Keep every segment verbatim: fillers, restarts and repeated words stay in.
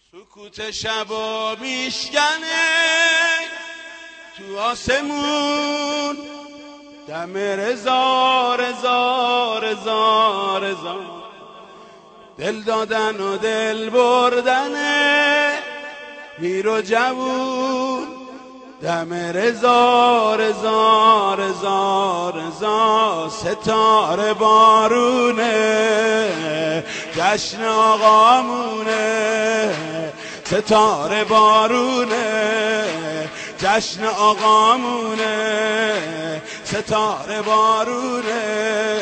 سکوت شبا میشکنه تو آسمون، دم رضا رضا رضا رضا، دل دادن و دل بردنه پیر و جوون، دم رضا رضا رضا رضا، ستاره بارونه جشن آقامونه، ستاره بارونه جشن آقامونه، ستاره بارونه.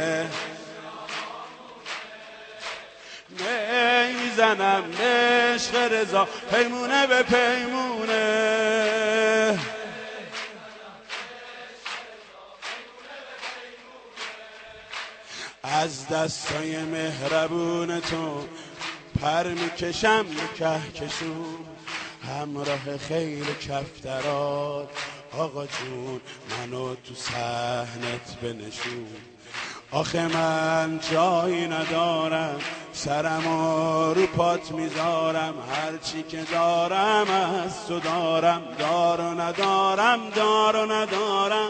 میزنم عشق رضا پیمونه به پیمونه، از دستای مهربون تو پر میکشم کهکشون، همراه خیل کفترات آقا جون منو تو صحنت بنشون. آخه من جایی ندارم سرمو رو پات میذارم، هرچی که دارم از تو دارم، دار و ندارم دار و ندارم.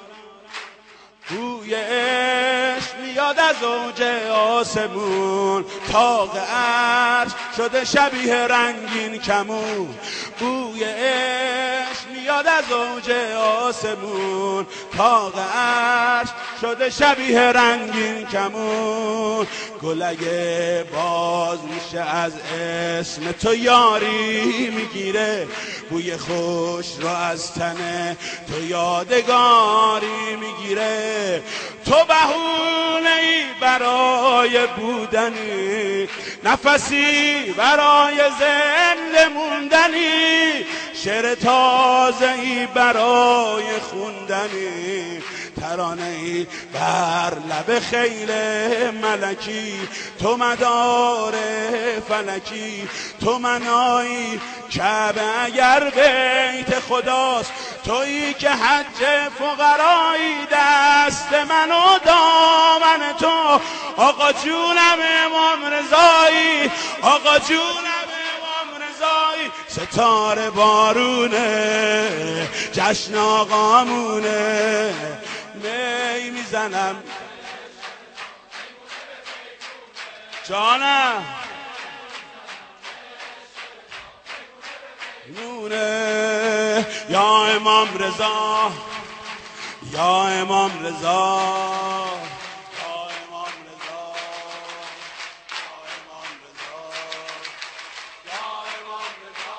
بوی عشق میاد از اوج آسمون، طاق عرش شده شبیه رنگین کمون. بوی عشق میاد از اوج آسمون، طاق عرش شده شبیه رنگین کمون. گل اگه باز میشه از اسم تو یاری میگیره، بوی خوش رو از تن تو یادگاری میگیره. تو بهونه ای برای بودنی، نفسی برای زنده موندنی، شعر تازه ای برای خوندنی، ترانه ای بر لب خیل ملکی. تو مدار فلکی، تو منایی کعبه اگر بیت خداست، تویی که حج فقرایی، دست من و دامن تو. آقا جونم امام رضایی، آقا جونم امام رضایی، ستاره بارونه جشن آقامونه. می میزنم جانم نونه، یا امام رضا یا امام رضا یا امام رضا یا امام رضا یا امام رضا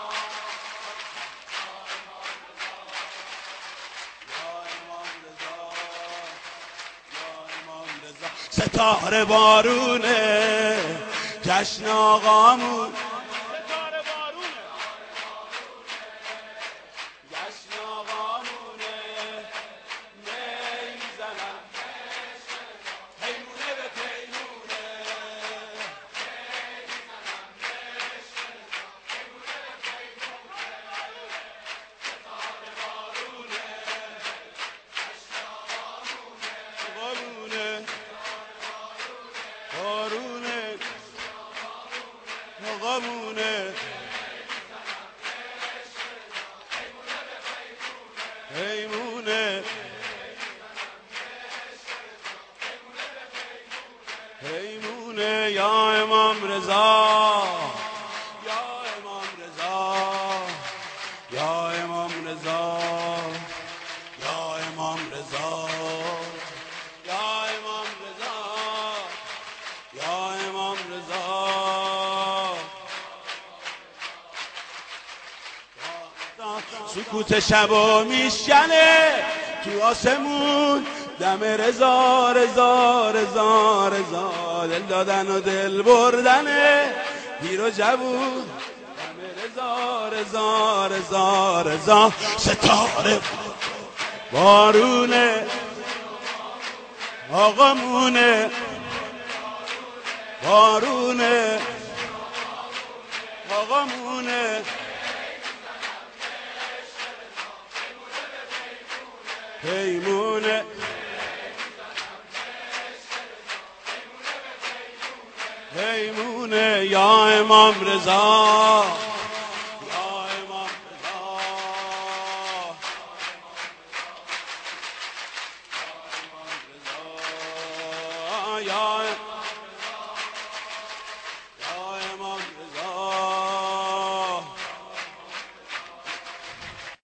یا امام رضا یا امام رضا، ستاره بارونه جشن آقامون. آقامونه پیمونه پیمونه، یا امام رضا یا امام رضا یا امام رضا یا امام رضا یا امام رضا یا امام رضا. سکوت شبا میشکنه تو آسمون، دم رضا رضا رضا رضا، دل دادن و دل بردنه پیر و جوون، دم رضا رضا رضا رضا، ستاره بارونه آقامونه بارونه آقامونه. پیمونه پیمونه، یا یا امام رضا یا امام رضا یا